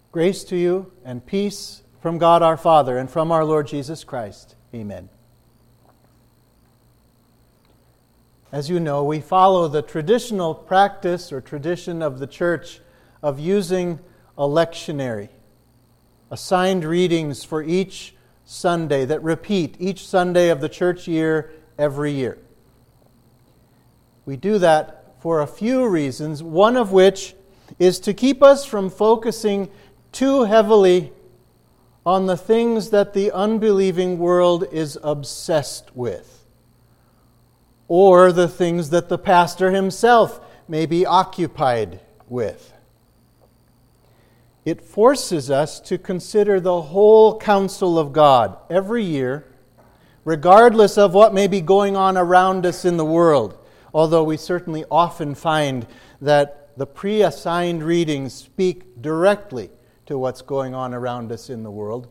Grace to you and peace from God our Father and from our Lord Jesus Christ. Amen. As you know, we follow the traditional practice or tradition of the church of using a lectionary, assigned readings for each Sunday that repeat each Sunday of the church year every year. We do that for a few reasons, one of which is to keep us from focusing too heavily on the things that the unbelieving world is obsessed with, or the things that the pastor himself may be occupied with. It forces us to consider the whole counsel of God every year, regardless of what may be going on around us in the world, although we certainly often find that the pre-assigned readings speak directly to what's going on around us in the world.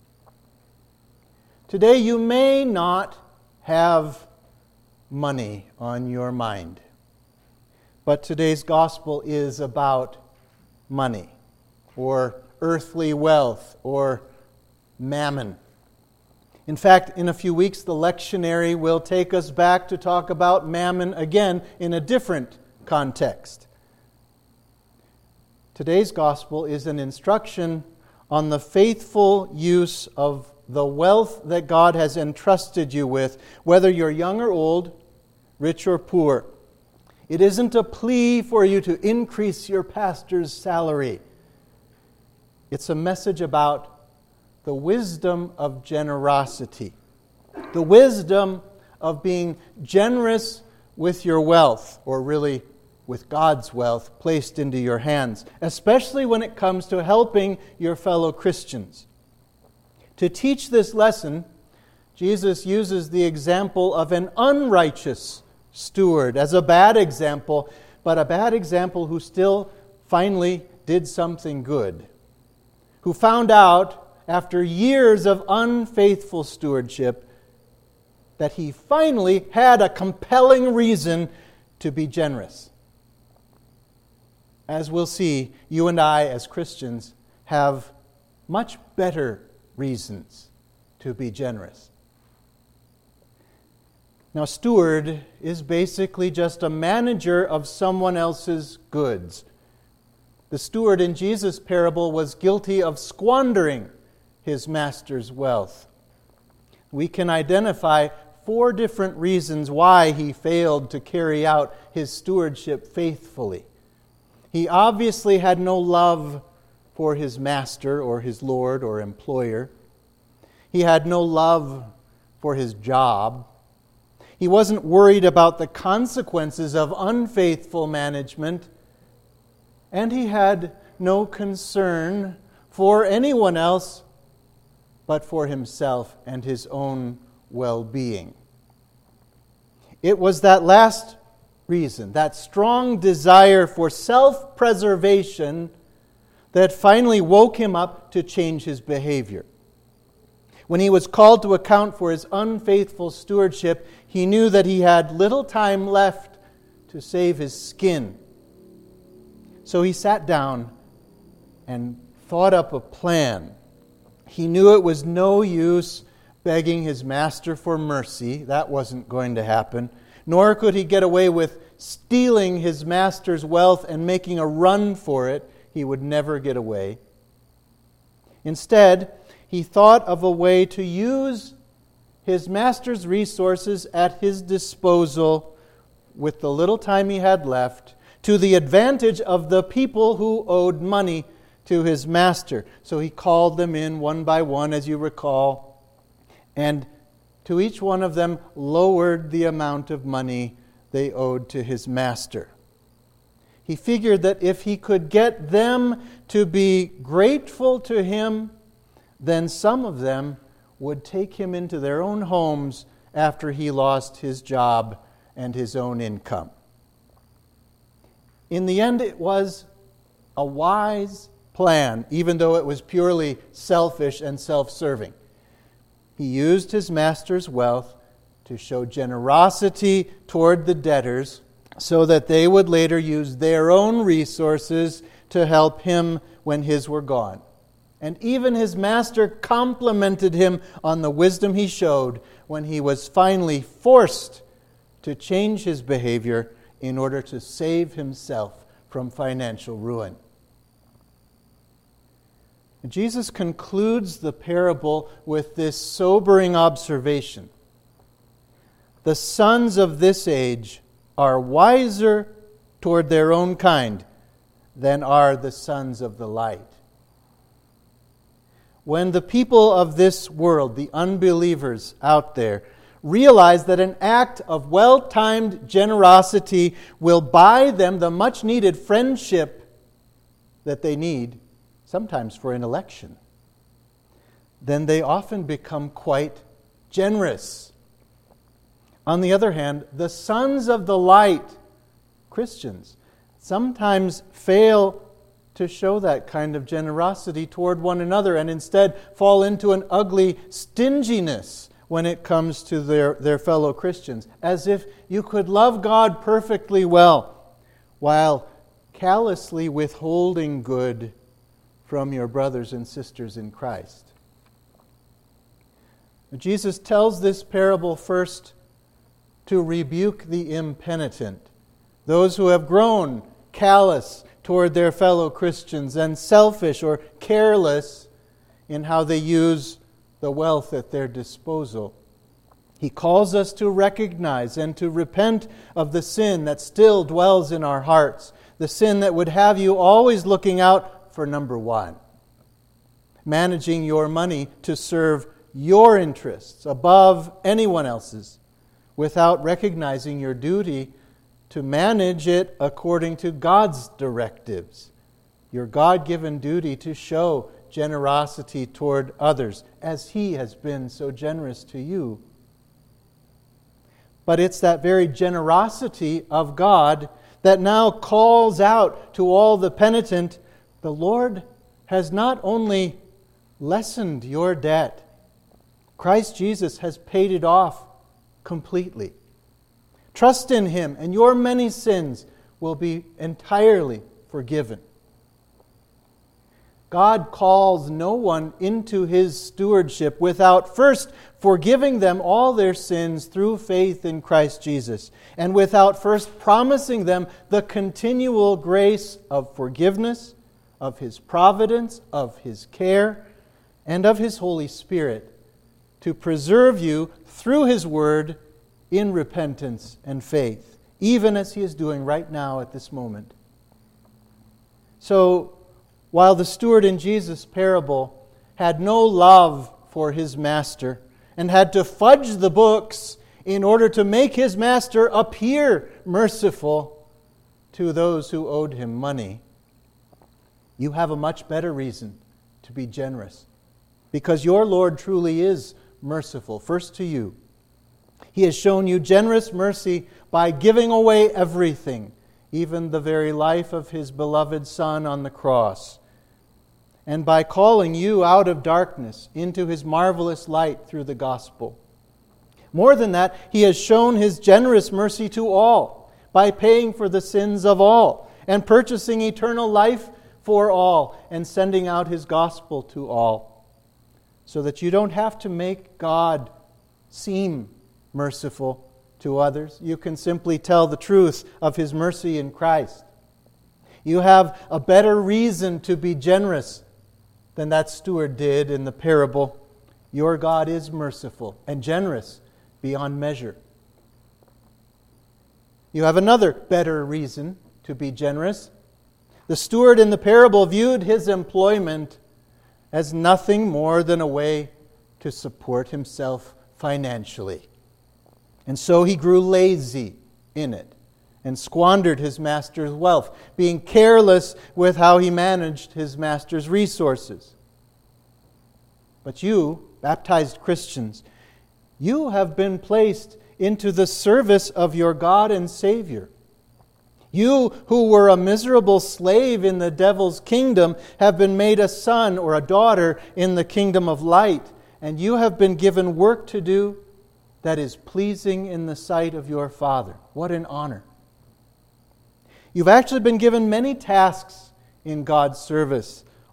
Today you may not have money on your mind, but today's gospel is about money, or earthly wealth, or mammon. In fact, in a few weeks, the lectionary will take us back to talk about mammon again in a different context. Today's gospel is an instruction on the faithful use of the wealth that God has entrusted you with, whether you're young or old, rich or poor. It isn't a plea for you to increase your pastor's salary. It's a message about the wisdom of generosity, the wisdom of being generous with your wealth, or really with God's wealth placed into your hands, especially when it comes to helping your fellow Christians. To teach this lesson, Jesus uses the example of an unrighteous steward as a bad example, but a bad example who still finally did something good, who found out after years of unfaithful stewardship that he finally had a compelling reason to be generous. As we'll see, you and I as Christians have much better reasons to be generous. Now, steward is basically just a manager of someone else's goods. The steward in Jesus' parable was guilty of squandering his master's wealth. We can identify 4 different reasons why he failed to carry out his stewardship faithfully. He obviously had no love for his master or his lord or employer. He had no love for his job. He wasn't worried about the consequences of unfaithful management. And he had no concern for anyone else but for himself and his own well-being. It was that last reason, that strong desire for self-preservation, that finally woke him up to change his behavior. When he was called to account for his unfaithful stewardship, he knew that he had little time left to save his skin. So he sat down and thought up a plan. He knew it was no use begging his master for mercy. That wasn't going to happen. Nor could he get away with stealing his master's wealth and making a run for it. He would never get away. Instead, he thought of a way to use his master's resources at his disposal with the little time he had left to the advantage of the people who owed money to his master. So he called them in one by one, as you recall, and to each one of them lowered the amount of money they owed to his master. He figured that if he could get them to be grateful to him, then some of them would take him into their own homes after he lost his job and his own income. In the end, it was a wise plan, even though it was purely selfish and self-serving. He used his master's wealth to show generosity toward the debtors so that they would later use their own resources to help him when his were gone. And even his master complimented him on the wisdom he showed when he was finally forced to change his behavior in order to save himself from financial ruin. Jesus concludes the parable with this sobering observation. The sons of this age are wiser toward their own kind than are the sons of the light. When the people of this world, the unbelievers out there, realize that an act of well-timed generosity will buy them the much-needed friendship that they need, sometimes for an election, then they often become quite generous. On the other hand, the sons of the light, Christians, sometimes fail to show that kind of generosity toward one another and instead fall into an ugly stinginess when it comes to their fellow Christians, as if you could love God perfectly well while callously withholding good from your brothers and sisters in Christ. Jesus tells this parable first to rebuke the impenitent, those who have grown callous toward their fellow Christians and selfish or careless in how they use the wealth at their disposal. He calls us to recognize and to repent of the sin that still dwells in our hearts, the sin that would have you always looking out for number one, managing your money to serve your interests above anyone else's, without recognizing your duty to manage it according to God's directives, your God-given duty to show generosity toward others, as He has been so generous to you. But it's that very generosity of God that now calls out to all the penitent, the Lord has not only lessened your debt, Christ Jesus has paid it off completely. Trust in Him, and your many sins will be entirely forgiven. God calls no one into His stewardship without first forgiving them all their sins through faith in Christ Jesus, and without first promising them the continual grace of forgiveness, of His providence, of His care, and of His Holy Spirit to preserve you through His Word in repentance and faith, even as He is doing right now at this moment. So, while the steward in Jesus' parable had no love for his master and had to fudge the books in order to make his master appear merciful to those who owed him money, you have a much better reason to be generous, because your Lord truly is merciful, first to you. He has shown you generous mercy by giving away everything, even the very life of His beloved Son on the cross, and by calling you out of darkness into His marvelous light through the gospel. More than that, He has shown His generous mercy to all by paying for the sins of all and purchasing eternal life for all and sending out His gospel to all, so that you don't have to make God seem merciful to others. You can simply tell the truth of His mercy in Christ. You have a better reason to be generous than that steward did in the parable. Your God is merciful and generous beyond measure. You have another better reason to be generous. The steward in the parable viewed his employment as nothing more than a way to support himself financially. And so he grew lazy in it and squandered his master's wealth, being careless with how he managed his master's resources. But you, baptized Christians, you have been placed into the service of your God and Savior. You who were a miserable slave in the devil's kingdom have been made a son or a daughter in the kingdom of light, and you have been given work to do that is pleasing in the sight of your Father. What an honor. You've actually been given many tasks in God's service,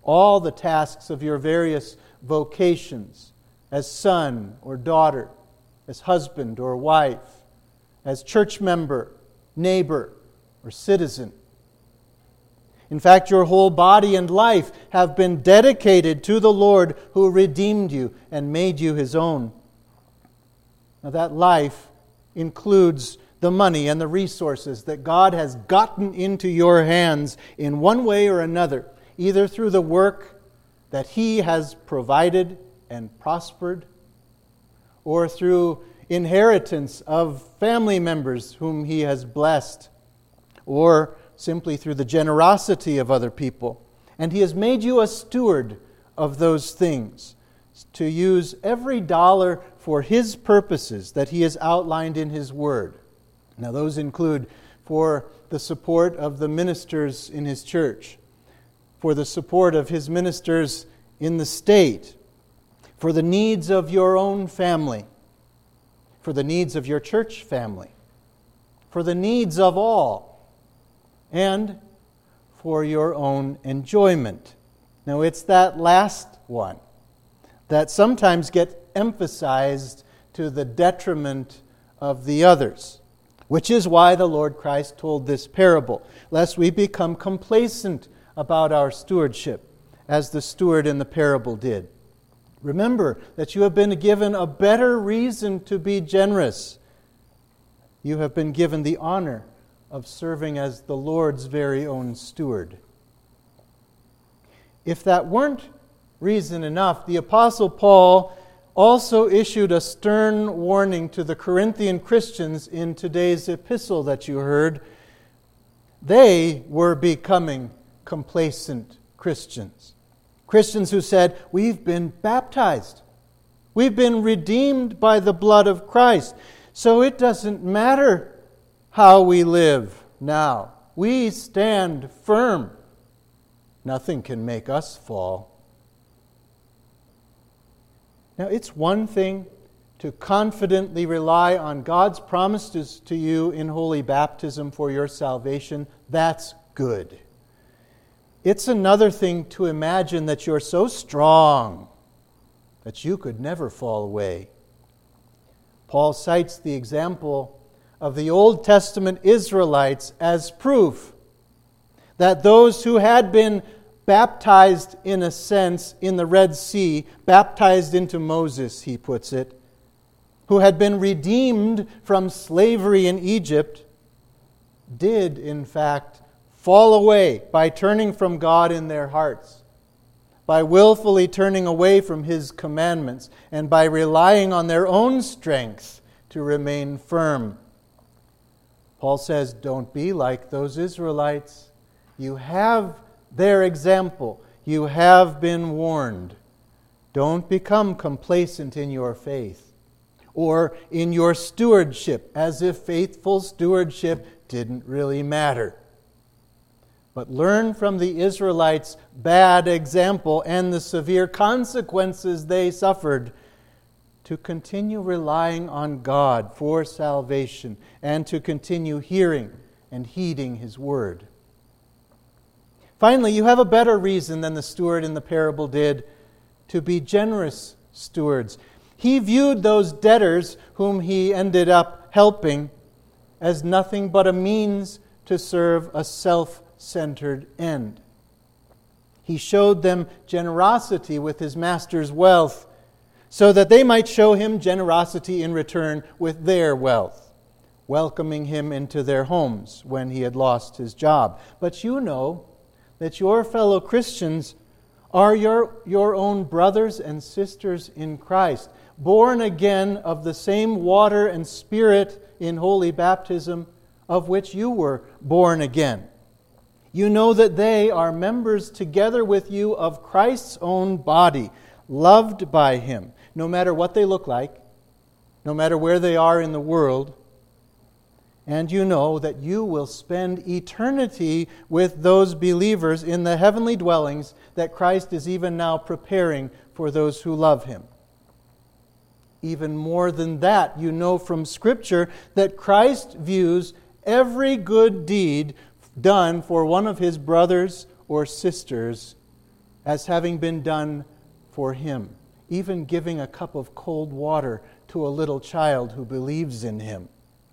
all the tasks of your various vocations, as son or daughter, as husband or wife, as church member, neighbor, or citizen. In fact, your whole body and life have been dedicated to the Lord who redeemed you and made you His own. Now, that life includes the money and the resources that God has gotten into your hands in one way or another, either through the work that He has provided and prospered, or through inheritance of family members whom He has blessed, or simply through the generosity of other people. And He has made you a steward of those things, to use every dollar for His purposes that He has outlined in His Word. Now, those include for the support of the ministers in His church, for the support of His ministers in the state, for the needs of your own family, for the needs of your church family, for the needs of all, and for your own enjoyment. Now, it's that last one that sometimes gets emphasized to the detriment of the others, which is why the Lord Christ told this parable, lest we become complacent about our stewardship, as the steward in the parable did. Remember that you have been given a better reason to be generous. You have been given the honor of serving as the Lord's very own steward. If that weren't reason enough, the Apostle Paul also issued a stern warning to the Corinthian Christians in today's epistle that you heard. They were becoming complacent Christians. Christians who said, "We've been baptized. We've been redeemed by the blood of Christ. So it doesn't matter how we live now. We stand firm. Nothing can make us fall." Now, it's one thing to confidently rely on God's promises to you in holy baptism for your salvation. That's good. It's another thing to imagine that you're so strong that you could never fall away. Paul cites the example of the Old Testament Israelites as proof that those who had been baptized, in a sense, in the Red Sea, baptized into Moses, he puts it, who had been redeemed from slavery in Egypt, did, in fact, fall away by turning from God in their hearts, by willfully turning away from His commandments, and by relying on their own strength to remain firm. Paul says, don't be like those Israelites. You have their example. You have been warned. Don't become complacent in your faith or in your stewardship, as if faithful stewardship didn't really matter. But learn from the Israelites' bad example and the severe consequences they suffered to continue relying on God for salvation and to continue hearing and heeding His word. Finally, you have a better reason than the steward in the parable did to be generous stewards. He viewed those debtors whom he ended up helping as nothing but a means to serve a self-centered end. He showed them generosity with his master's wealth so that they might show him generosity in return with their wealth, welcoming him into their homes when he had lost his job. But you know that your fellow Christians are your own brothers and sisters in Christ, born again of the same water and Spirit in holy baptism of which you were born again. You know that they are members together with you of Christ's own body, loved by Him, no matter what they look like, no matter where they are in the world. And you know that you will spend eternity with those believers in the heavenly dwellings that Christ is even now preparing for those who love Him. Even more than that, you know from Scripture that Christ views every good deed done for one of His brothers or sisters as having been done for Him, even giving a cup of cold water to a little child who believes in Him.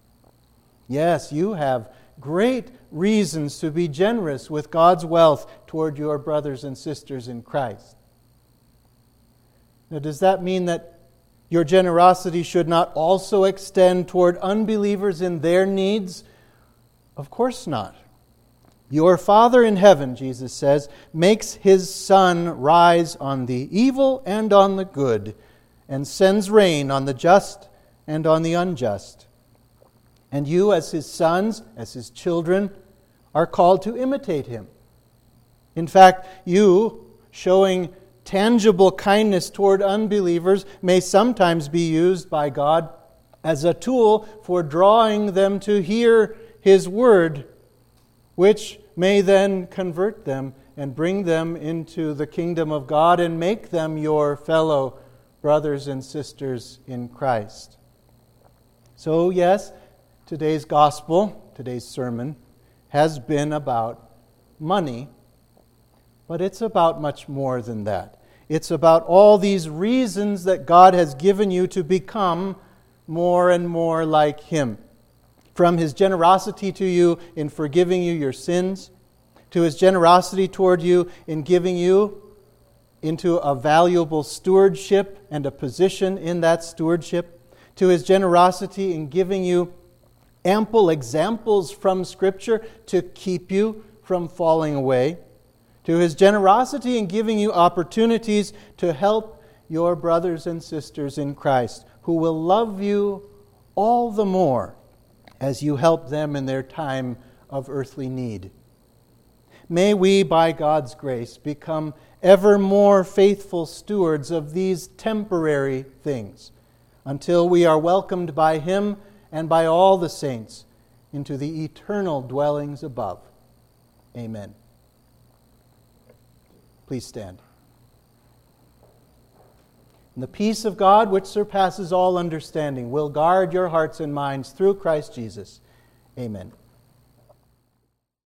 Yes, you have great reasons to be generous with God's wealth toward your brothers and sisters in Christ. Now, does that mean that your generosity should not also extend toward unbelievers in their needs? Of course not. Your Father in heaven, Jesus says, makes His sun rise on the evil and on the good, and sends rain on the just and on the unjust. And you, as His sons, as His children, are called to imitate Him. In fact, you, showing tangible kindness toward unbelievers, may sometimes be used by God as a tool for drawing them to hear His word, which may then convert them and bring them into the kingdom of God and make them your fellow brothers and sisters in Christ. So, yes, today's gospel, today's sermon, has been about money, but it's about much more than that. It's about all these reasons that God has given you to become more and more like Him. From His generosity to you in forgiving you your sins, to His generosity toward you in giving you into a valuable stewardship and a position in that stewardship, to His generosity in giving you ample examples from Scripture to keep you from falling away, to His generosity in giving you opportunities to help your brothers and sisters in Christ, who will love you all the more as you help them in their time of earthly need. May we, by God's grace, become ever more faithful stewards of these temporary things until we are welcomed by Him and by all the saints into the eternal dwellings above. Amen. Please stand. And the peace of God, which surpasses all understanding, will guard your hearts and minds through Christ Jesus. Amen.